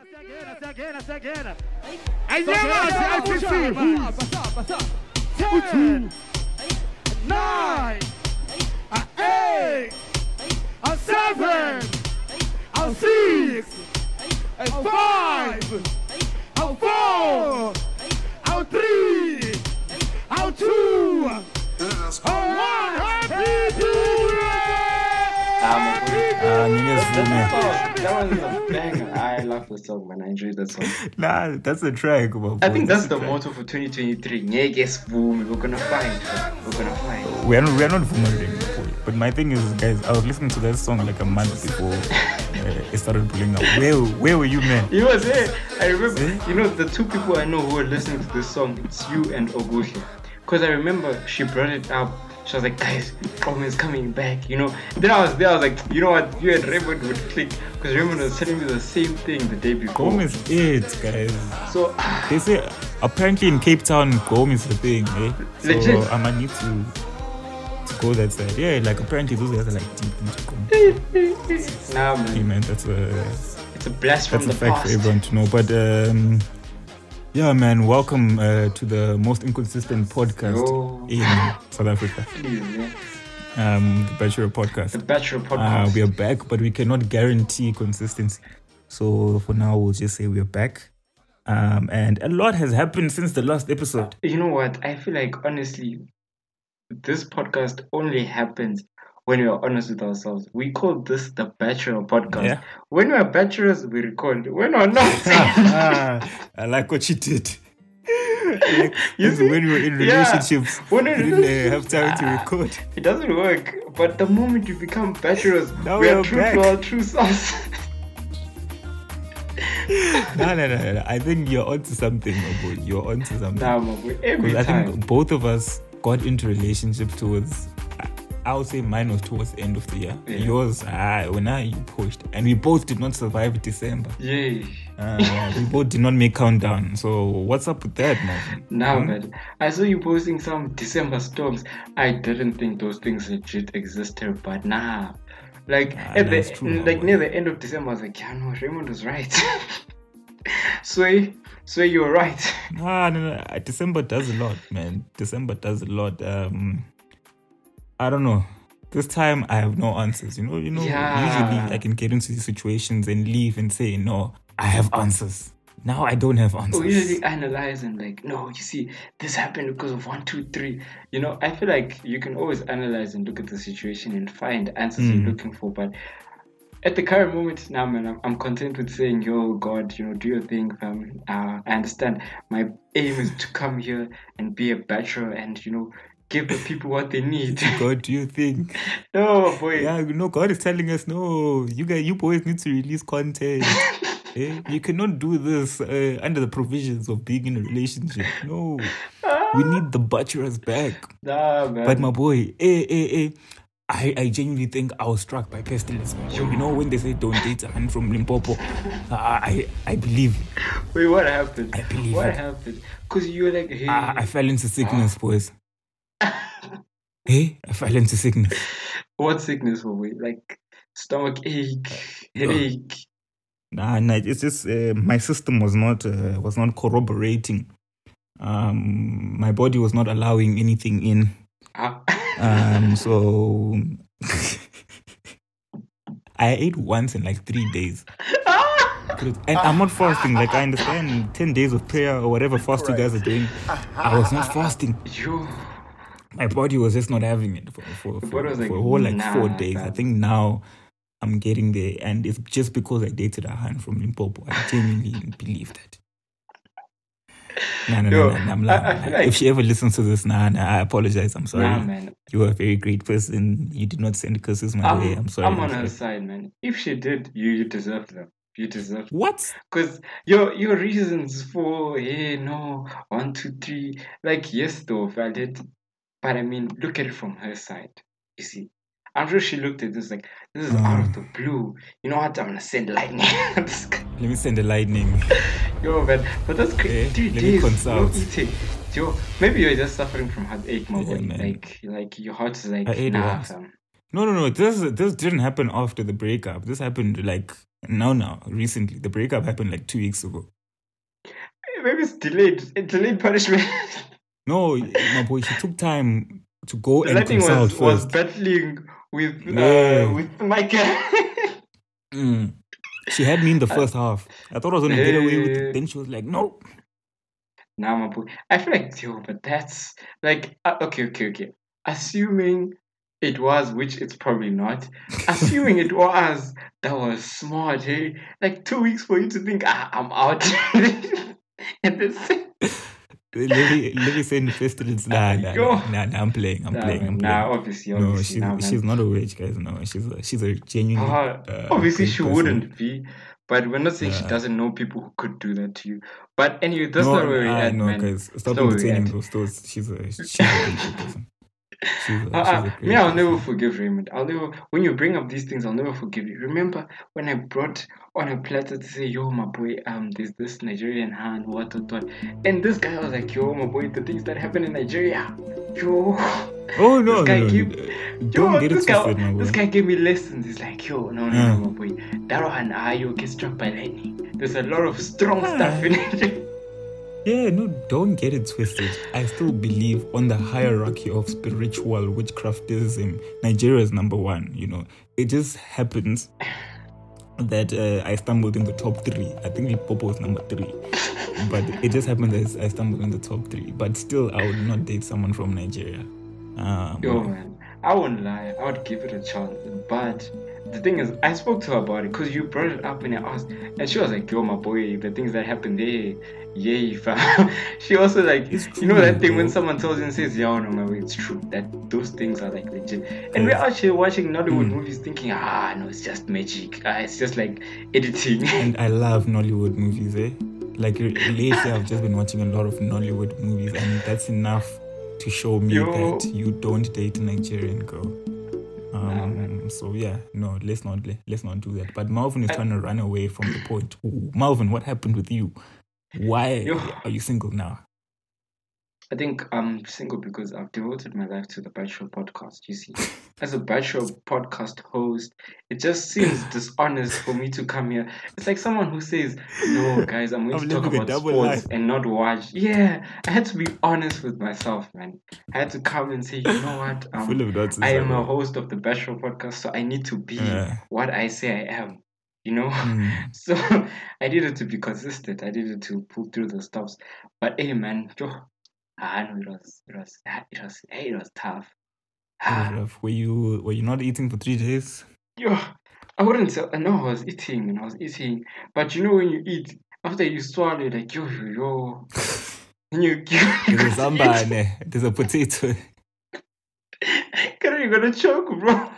Ten, 9, 8, 7, 6, 5, 4, 3, 2, 1. Happy That was a banger. I love the song, man. I enjoyed that song. Nah, that's a track, bro. I think that's the motto for 2023. We're gonna find. We're gonna find. We're not vulnerable, but my thing is, guys, I was listening to that song like a month before it started pulling up. Where were you, man? You was there. I remember. The two people I know who were listening to this song, it's you and Oguhle. Because I remember she brought it up. She was like, guys, Coleman's coming back, Then I was there, I was like, you know what, you and Raymond would click. Because Raymond was telling me the same thing the day before. Coleman's it, guys. So, they say, apparently in Cape Town, Coleman's the thing, eh? So legit. I might need to go that side. Yeah, like apparently those guys are like deep into Coleman. Nah, man. Hey, man, it's a blast from the past. That's a fact for everyone to know. But, yeah, man, welcome to the most inconsistent podcast in South Africa. Please, man. The Bachelor Podcast. The Bachelor Podcast. We are back, but we cannot guarantee consistency. So for now, we'll just say we're back. And a lot has happened since the last episode. You know what? I feel like, honestly, this podcast only happens when we are honest with ourselves. We call this the Bachelor Podcast. Yeah. When we are bachelors, we record. When we are not. I like what you did. When we were in relationships, we didn't have time to record. It doesn't work. But the moment you become bachelors, now we are true back. to our true selves. No. I think you're onto something, my boy. You're onto something. Nah, my boy. Every time. I think both of us got into relationships towards, I would say mine was towards the end of the year. Yeah. Yours, when you pushed. And we both did not survive December. Yay. We both did not make countdown. So what's up with that, man? Now, man, I saw you posting some December storms. I didn't think those things legit existed, but nah. Like near the end of December, I was like, yeah, no, Raymond was right. Sway, you were right. No. December does a lot, man. December does a lot. I don't know. This time I have no answers. Usually I can get into these situations and leave and say, no, I have answers. Now I don't have answers. We usually analyze and like, no, you see, this happened because of 1, 2, 3. I feel like you can always analyze and look at the situation and find answers you're looking for. But at the current moment, now, man, I'm content with saying, yo, God, do your thing, fam. I understand. My aim is to come here and be a bachelor and, give the people what they need. God, do you think? No, boy. Yeah, God is telling us, no, you boys need to release content. You cannot do this under the provisions of being in a relationship. No. We need the bachelors back. Nah, man. But my boy, I genuinely think I was struck by pestilence. When they say don't date a man from Limpopo, I believe. Wait, what happened? I believe What it. happened? Because you were like, hey. I fell into sickness, boys. I fell into sickness. What sickness were we? Like stomach ache, headache. Nah, it's just my system was not corroborating. My body was not allowing anything in. So I ate once in like 3 days. And I'm not fasting. Like, I understand 10 days of prayer or whatever fast you guys are doing. I was not fasting. My body was just not having it for a whole 4 days. I think now I'm getting there, and it's just because I dated a hand from Limpopo. I genuinely believe that. No, I'm lying. If she ever listens to this, I apologize. I'm sorry. Nah, man. You are a very great person. You did not send curses my way. I'm sorry. I'm on her side, man. If she did, you deserve them. You deserve what? Because your reasons for 1, 2, 3, like, yes, though, valid. But I mean, look at it from her side. You see, I'm sure she looked at this like, this is out of the blue. You know what? I'm gonna send lightning. Let me send the lightning. Yo, man, but that's crazy. 3 let days me consult. no eating. Yo, maybe you're just suffering from heartache, my boy. Man. Like your heart is like, I ate nah, once. fam. No. This didn't happen after the breakup. This happened like Now, recently. The breakup happened like 2 weeks ago. Maybe it's delayed punishment. No, my boy, she took time to go The and lightning consult was first. battling with Yeah. with Michael. She had me in the first half. I thought I was going to get away with Hey. it. Then she was like, no. Nah, my boy. I feel like, yo, but that's like, okay. Assuming it was, which it's probably not. Assuming it was, that was smart, hey? Like 2 weeks for you to think, I'm out. And then Let me say in the first instance, nah, I'm playing. Nah, obviously. No, nah, she's not a witch, guys. No, she's a genuine. Obviously, great she person. wouldn't be. But we're not saying she doesn't know people who could do that to you. But anyway, that's No, not where we're at, no, man. guys. Stop That's not where we're entertaining at. those thoughts. She's a really good person. She's a great Me, I'll person. never forgive Raymond. When you bring up these things, I'll never forgive you. Remember when I brought on a platter to say, yo, my boy, there's this Nigerian hand, what. And this guy was like, yo, my boy, the things that happen in Nigeria. Yo. Oh, no, This guy no. Don't get it twisted, my boy. This guy gave me lessons. He's like, yo, no, my boy. That one, you get struck by lightning. There's a lot of strong stuff in it. Yeah, no, don't get it twisted. I still believe on the hierarchy of spiritual witchcraftism, Nigeria is number one, you know. It just happens that I stumbled in the top 3. I think Limpopo is number 3. But it just happened that I stumbled in the top 3. But still, I would not date someone from Nigeria. Yo, man, I wouldn't lie. I would give it a chance. But the thing is, I spoke to her about it because you brought it up and I asked. And she was like, yo, my boy, the things that happened there, yeah, fam. She also like, you know that thing when someone tells you and says, yeah, no, my way, it's true. That those things are like legit. And we're actually watching Nollywood movies thinking, no, it's just magic. It's just like editing. And I love Nollywood movies, eh? Like lately, I've just been watching a lot of Nollywood movies, and that's enough to show me that you don't date a Nigerian girl. So yeah, no, let's not do that. But Malvin is trying to run away from the point. Ooh, Malvin, what happened with you? Why are you single now? I think I'm single because I've devoted my life to the Bachelor podcast. You see, as a Bachelor podcast host, it just seems dishonest for me to come here. It's like someone who says, no, guys, I'm going to talk about sports and not watch. Yeah, I had to be honest with myself, man. I had to come and say, you know what? I am a host of the Bachelor podcast, so I need to be what I say I am. You know, so I needed to be consistent. I needed to pull through the stops. But hey, man, it was tough. Were you not eating for 3 days? Yo, I wouldn't say. No, I was eating. But you know when you eat, after you swallow, like yo. And there's a samba, there's a potato. You're gonna choke, bro.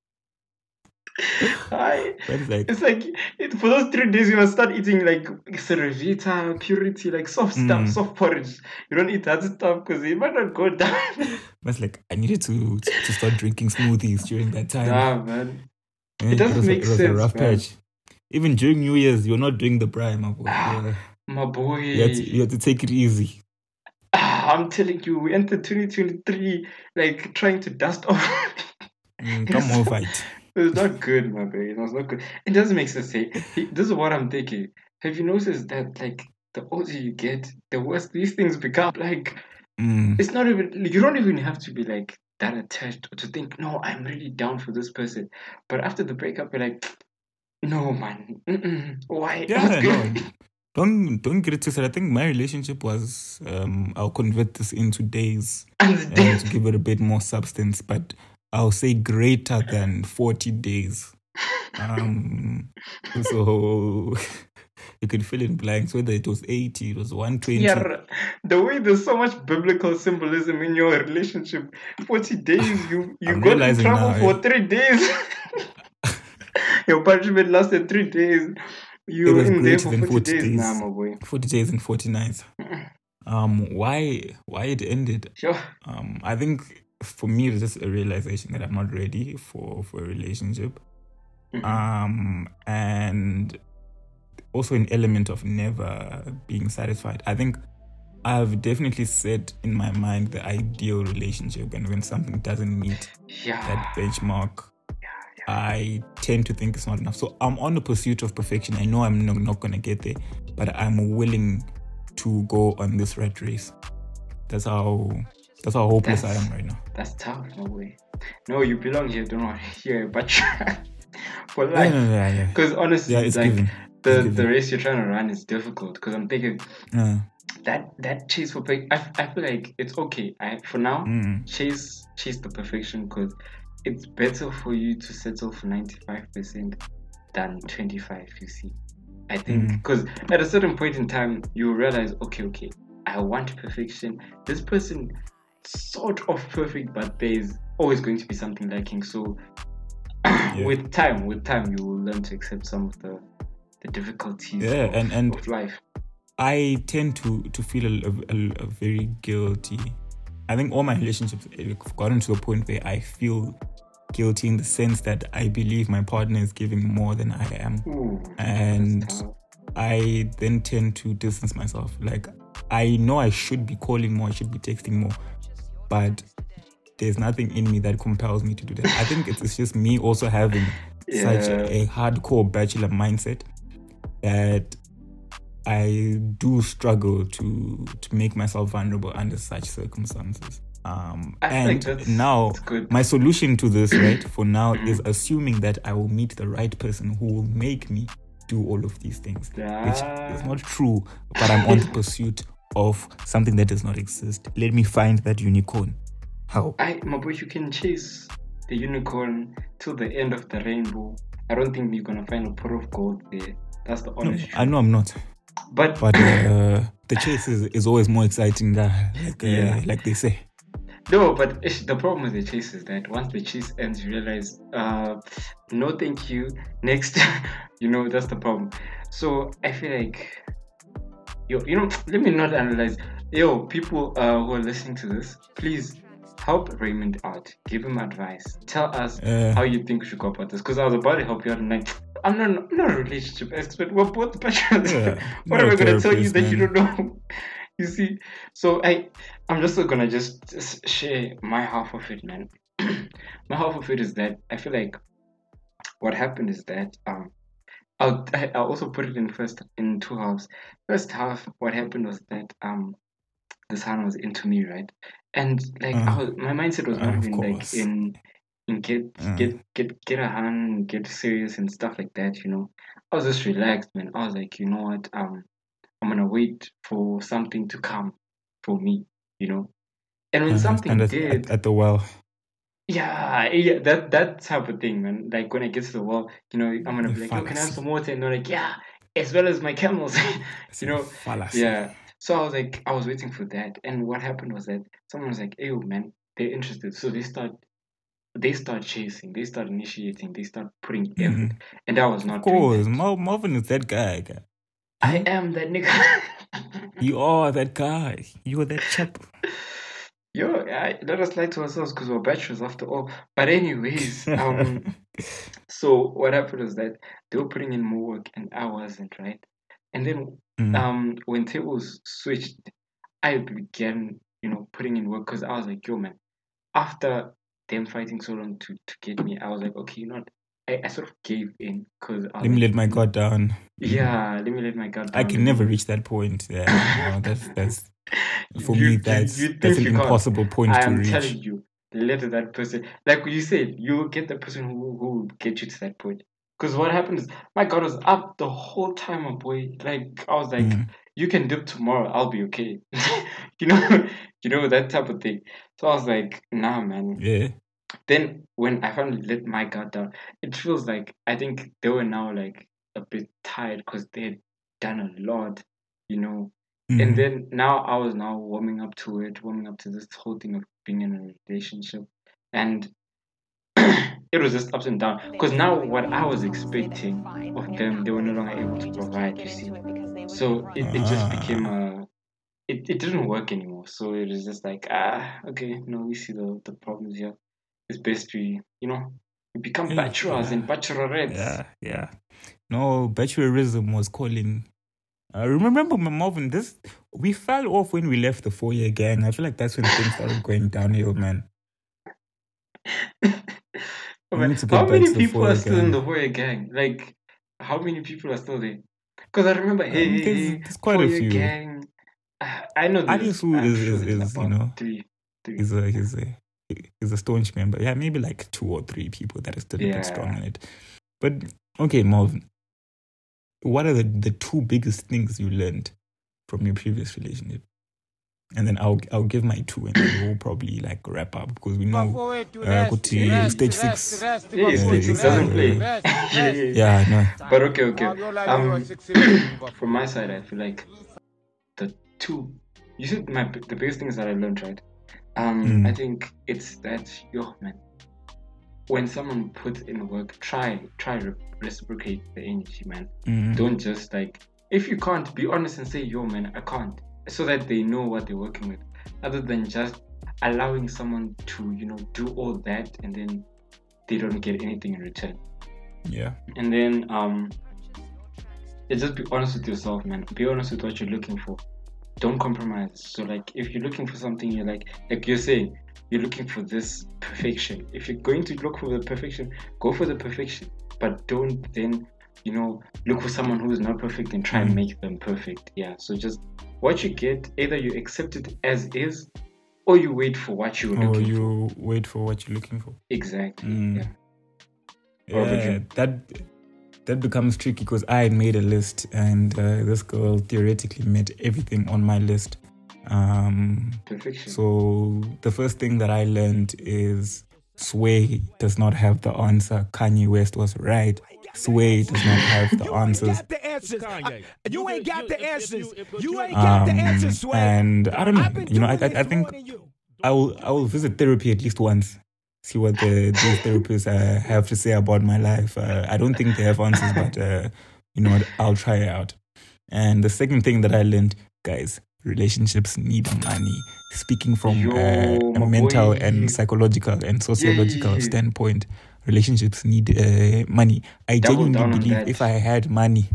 It's like for those 3 days you must start eating like Cerevita, Purity, like soft stuff, soft porridge. You don't eat that stuff because it might not go down. But like I needed to start drinking smoothies during that time. Yeah, man. It doesn't make sense. It was a rough patch. Even during New Year's, you're not doing the braai, my boy. My boy. You have to take it easy. I'm telling you, we entered 2023 like trying to dust off. Come on, fight. It was not good, my baby. It was not good. It doesn't make sense. This is what I'm thinking. Have you noticed that, like, the older you get, the worse these things become? Like, it's not even. You don't even have to be like that attached to think. No, I'm really down for this person. But after the breakup, you're like, no, man. Why? Yeah, no. Don't get it twisted. I think my relationship was. I'll convert this into days to give it a bit more substance, but. I'll say greater than 40 days. So you can fill in blanks, whether it was 80, it was 120. Yeah, the way there's so much biblical symbolism in your relationship. 40 days, you got in trouble for 3 days. Your punishment lasted 3 days. You were in there for 40 days. Nah, my boy. 40 days and 40 nights. Why it ended? Sure. I think for me, it's just a realization that I'm not ready for a relationship. And also an element of never being satisfied. I think I've definitely set in my mind the ideal relationship, and when something doesn't meet that benchmark, I tend to think it's not enough. So I'm on the pursuit of perfection. I know I'm not going to get there, but I'm willing to go on this rat race. That's how hopeless I am right now. That's tough. No way. No, you belong here. Don't worry. Here, but for life. Yeah. Because honestly, it's like given. the race you're trying to run is difficult. Because I'm thinking that chase for perfection. I feel like it's okay. For now, chase the perfection, because it's better for you to settle for 95% than 25%. You see, I think because at a certain point in time you realize, okay, I want perfection. This person sort of perfect, but there's always going to be something lacking. So with time you will learn to accept some of the difficulties of life. I tend to feel a very guilty. I think all my relationships have gotten to a point where I feel guilty in the sense that I believe my partner is giving more than I am. And I then tend to distance myself. Like, I know I should be calling more, I should be texting more, but there's nothing in me that compels me to do that. I think it's just me also having such a hardcore bachelor mindset that I do struggle to make myself vulnerable under such circumstances. And now my solution to this, right, for now is assuming that I will meet the right person who will make me do all of these things, which is not true, but I'm on the pursuit of something that does not exist. Let me find that unicorn. How? My boy, you can chase the unicorn till the end of the rainbow. I don't think you're gonna find a pot of gold there. That's the honest truth. I know I'm not. But the chase is always more exciting like they say. No, but the problem with the chase is that once the chase ends, you realize, no thank you, next. That's the problem. So I feel like, let me not analyze. People who are listening to this, please help Raymond out. Give him advice. Tell us how you think we should go about this. Because I was about to help you out, and like, I'm not a relationship expert. We're both bachelors. What am I going to tell you that you don't know? You see, so I'm just going to just share my half of it, man. My half of it is that I feel like what happened is that I'll also put it in two halves. First half, what happened was that the son was into me, right? And like my mindset was not even like in get a hand, get serious and stuff like that. I was just relaxed, man. I was like, you know what, I'm gonna wait for something to come for me, and when something did at the well. Yeah, that type of thing, man. Like when I get to the well, I'm gonna be like, oh, can I have some water? And they're like, yeah, as well as my camels, Fallacy. Yeah. So I was waiting for that, and what happened was that someone was like, "Hey, man, they're interested." So they start chasing, they start initiating, they start putting effort, and I was not. Of course, Marvin is that guy. I am that nigga. You are that guy. You are that chap. Let us lie to ourselves because we're bachelors after all. But anyways, so what happened was that they were putting in more work and I wasn't, right? And then when tables switched, I began, putting in work because I was like, yo, man, after them fighting so long to get me, I was like, okay, I sort of gave in because let me let my guard down. Yeah, let me let my guard down. I can never reach that point. Yeah, that's for me. That's an impossible point to reach. I'm telling you, let that person, like you said, you will get the person who will get you to that point. Because what happened is my guard was up the whole time, my boy. Like I was like, you can dip tomorrow, I'll be okay. you know that type of thing. So I was like, nah, man. Yeah. Then when I finally let my guard down, it feels like I think they were now like a bit tired because they had done a lot, And then now I was now warming up to this whole thing of being in a relationship, and it was just ups and downs. Because now what I was expecting of them, they were no longer able to provide. You see, so it just became it didn't work anymore. So it was just like okay, no, we see the problems here. It's best we become bachelors and bachelorettes. Yeah. No, bachelorism was calling. Remember, Marvin, we fell off when we left the 4-year gang. I feel like that's when things started going downhill, man. We need to get How back many to the people are Foyer still in gang. the Foyer gang? Like, how many people are still there? Because I remember, There's quite a Foyer few. gang. I know there's. Arisu I'm sure is there's you about know, three. he's a staunch member. Yeah, maybe like 2 or 3 people that are still a bit strong in it. But okay, Marvin, what are the 2 biggest things you learned from your previous relationship? And then I'll give my 2, and then we'll probably like wrap up because we know stage 6. Yeah, stage 6 doesn't play. Yeah, I know. But okay. From my side, I feel like the 2. You said the biggest things that I learned, right? I think it's that, man, when someone puts in work, try to reciprocate the energy, man. Don't just like, if you can't, be honest and say, man, I can't, so that they know what they're working with, other than just allowing someone to, do all that and then they don't get anything in return. Yeah. And then just be honest with yourself, man. Be honest with what you're looking for. Don't compromise. So like, if you're looking for something, you're like you're saying, you're looking for this perfection. If you're going to look for the perfection, go for the perfection. But don't then, look for someone who is not perfect and try and make them perfect. Yeah. So just what you get, either you accept it as is, or you wait for what you're looking for. Or you wait for what you're looking for. Exactly. Yeah. That becomes tricky because I had made a list and this girl theoretically met everything on my list. Perfection. So the first thing that I learned is Sway does not have the answer. Kanye West was right. Sway does not have the answers. You ain't got the answers. You ain't got the answers, Sway. And I don't know. I think I will visit therapy at least once. See what these therapists have to say about my life. I don't think they have answers, but I'll try it out. And the second thing that I learned, guys, relationships need money. Speaking from a mental and psychological and sociological standpoint, relationships need money. I genuinely believe if I had money,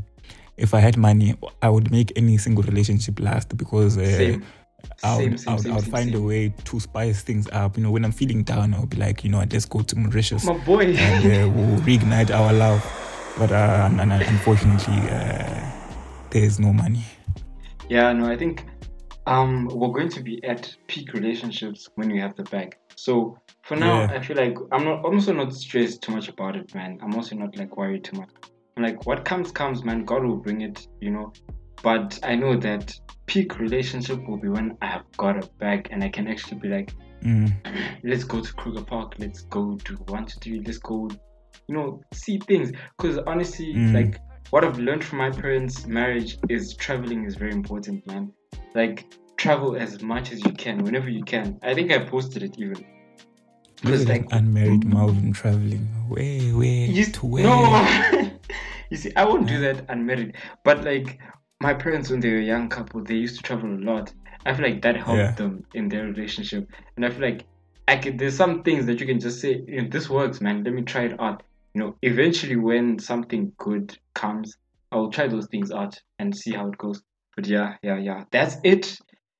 I would make any single relationship last because I would find a way to spice things up. When I'm feeling down, I'll be like, let's go to Mauritius. My boy. And we'll reignite our love. But unfortunately, there's no money. Yeah, no, I think we're going to be at peak relationships when we have the bag. So for now, I feel like I'm also not stressed too much about it, man. I'm also not like worried too much. I'm like, what comes, man. God will bring it, But I know that peak relationship will be when I have got a bag and I can actually be like, let's go to Kruger Park, let's go do 1 to 3, let's go, see things. Because honestly, like what I've learned from my parents' marriage is traveling is very important, man. Like travel as much as you can, whenever you can. I think I posted it even. Because like unmarried Marvin traveling, where? No, you see, I won't do that unmarried, but like. My parents, when they were a young couple, they used to travel a lot. I feel like that helped them in their relationship. And I feel like there's some things that you can just say, this works, man. Let me try it out. Eventually when something good comes, I'll try those things out and see how it goes. But yeah. That's it.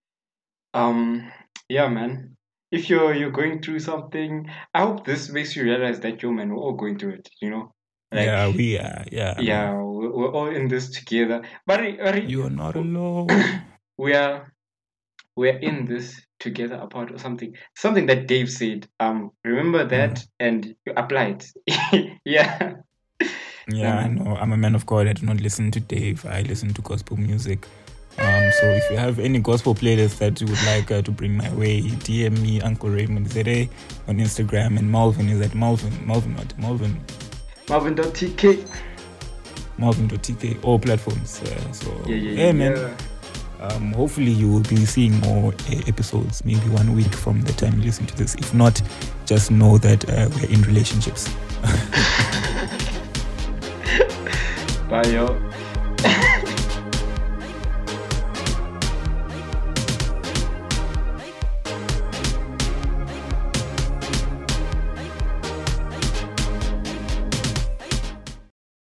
Yeah, man. If you're going through something, I hope this makes you realize that, man, we're all going through it, Like, we are. Yeah, we're all in this together. But you are not alone. We're in this together apart or something. Something that Dave said. Remember that and you apply it. Yeah. Yeah, I know. I'm a man of God. I do not listen to Dave. I listen to gospel music. So if you have any gospel playlists that you would like to bring my way, DM me, Uncle Raymond Zere on Instagram, and Malvin is at Malvin. Malvin.tk. Malvin.tk, all platforms. Man. Hopefully you will be seeing more episodes, maybe 1 week from the time you listen to this. If not, just know that we're in relationships. Bye, yo.